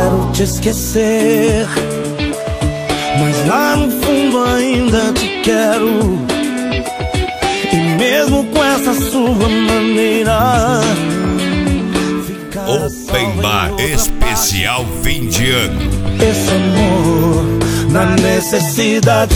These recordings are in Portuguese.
quero te esquecer, mas lá no fundo ainda te quero. E mesmo com essa sua maneira, Open Bar especial fim de ano. esse amor na necessidade,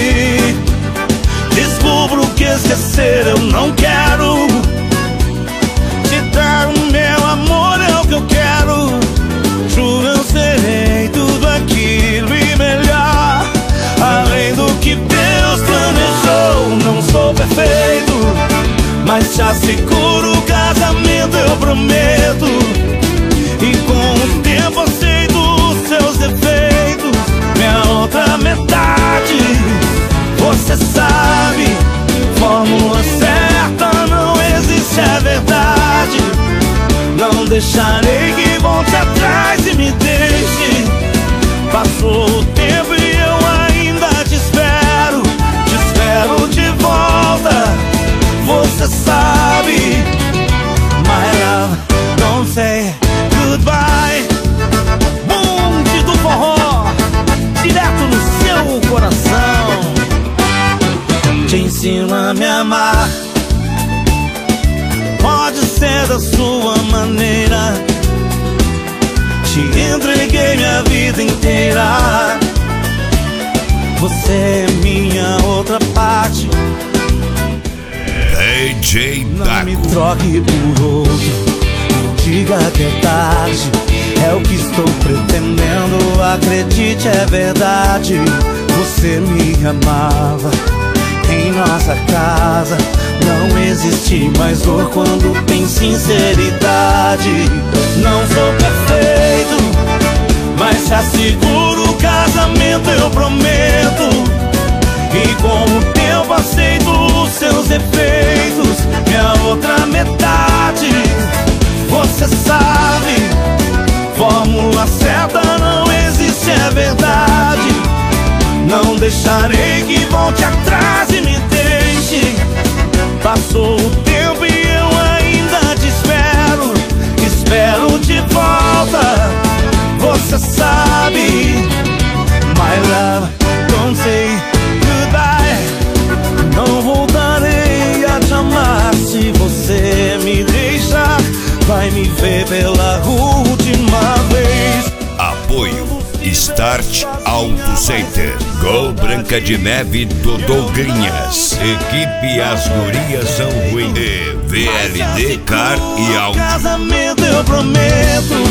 descubro que esquecer eu não quero. Te dar o meu amor é o que eu quero. Juro, eu serei tudo aquilo e melhor, além do que Deus planejou. Não sou perfeito, mas te asseguro o casamento eu prometo. E com o tempo aceito os seus defeitos, minha outra metade. Você sabe, fórmula certa não existe, é verdade. Não deixarei que volte atrás e me deixe. Passou o tempo e eu ainda te espero de volta. Você sabe, my love, don't say goodbye. Bonde do forró, direto no seu coração. Te ensino a me amar, pode ser da sua maneira. Te entreguei minha vida inteira. Você é minha outra parte. DJ Não me Dago. troque por outro, não diga que é tarde. É o que estou pretendendo, acredite, é verdade. Você me amava em nossa casa. Não existe mais dor quando tem sinceridade. Não sou perfeito, mas te asseguro o casamento eu prometo. E com o tempo aceito os seus defeitos, minha outra metade. Você sabe, fórmula certa não existe, é verdade. Não deixarei que volte atrás e me deixe. Passou o tempo e eu ainda te espero de volta. Você sabe, my love, don't say goodbye. Não voltarei a te amar se você me deixar. Vai me ver pela última vez. Apoio Start Auto Center, Gol Branca de Neve do Dougrinhas, Equipe As Gurias São Ruim, VLD Car e Áudio. Casamento eu prometo.